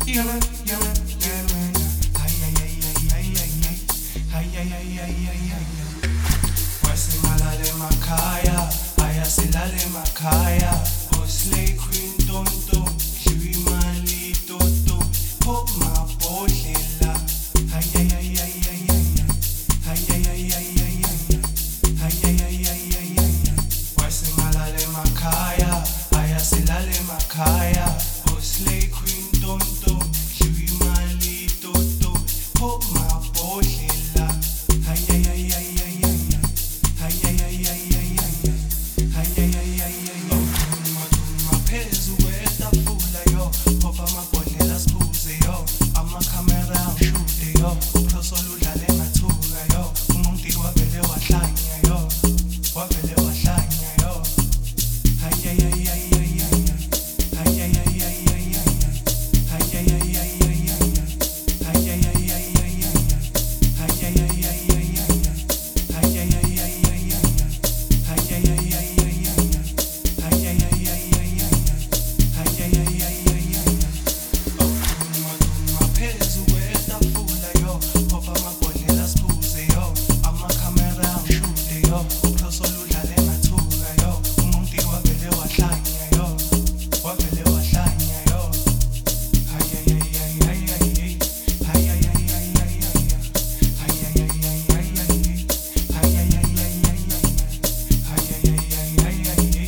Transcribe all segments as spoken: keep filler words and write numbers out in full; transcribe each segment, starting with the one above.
Wasingalale makhaya, ayasilale makhaya. Slay queen tonto, dliwa imali toto. Pop mabhodlela, ayayayayayaya, ayayayayayaya, ayayayayayaya. Wasingalale makhaya, ayasilale makhaya. Slay queen tonto, dliwa imali toto. Pop mabhodlela, ayayayayayaya, ayayayayayaya, ayayayayayaya. Phezu kwetafula yo, pop amabhodlela siphuze yo. Amakhamera angishute yo, uphoso ludlale ngathuka yo. Umuntu wavele wahlanya yo, wavele wahlanya yo. Ayayayayayaya, ayayayayayaya, ayayayayayaya, ayayayayayaya, ayayayayayaya, ayayayayayaya, ayayayayayaya, ayayayayayaya. Phezu kwetafula yo, pop amabhodlela siphuze yo. Amakhamera angishute yo, uphoso ludlale ngathuka yo. Umuntu wavele wahlanya yo, wavele wahlanya yo. Ayayayayayaya, ayayayayayaya, ayayayayayaya, ayayayayayaya, ayayayayayaya,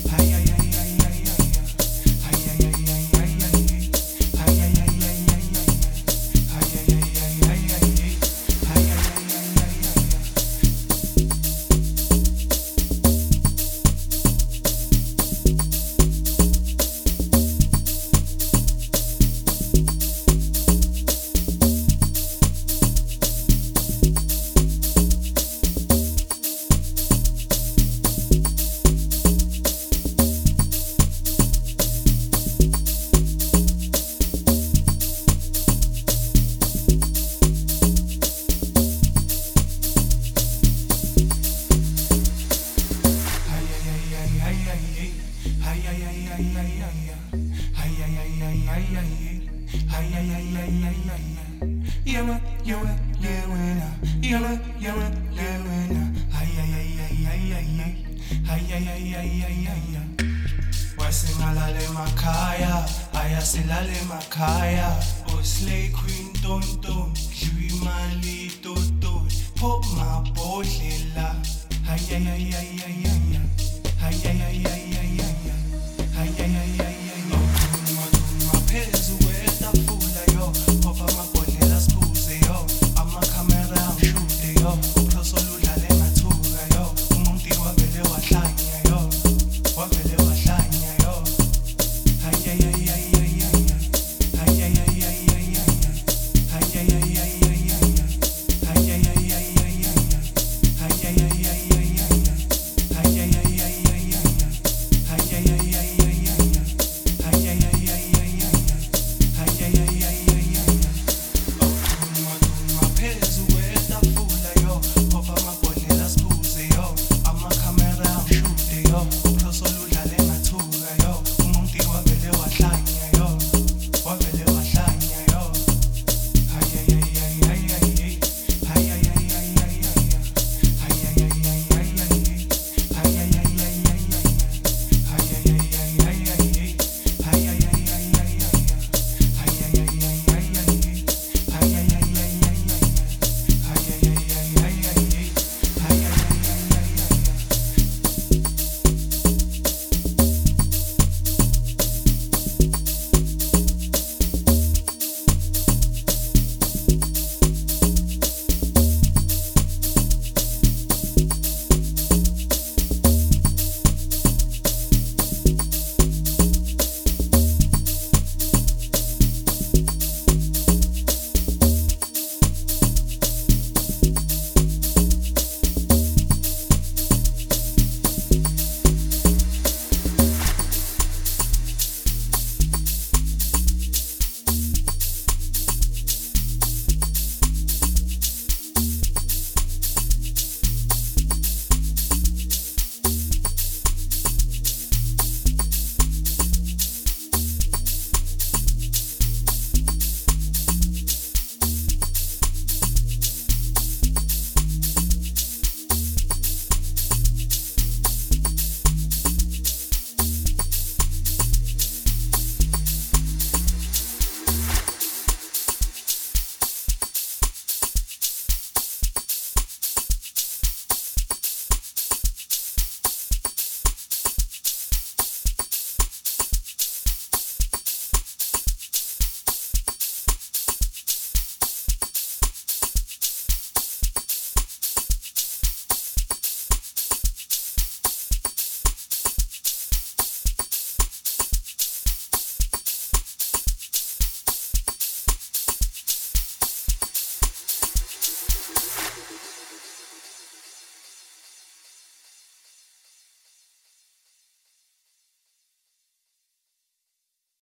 Wasingalale makhaya, ayasilale makhaya. Slay queen tonto, dliwa imali toto. Pop mabhodlela, ayayayayayaya, ayayayayayaya, ayayayayayaya.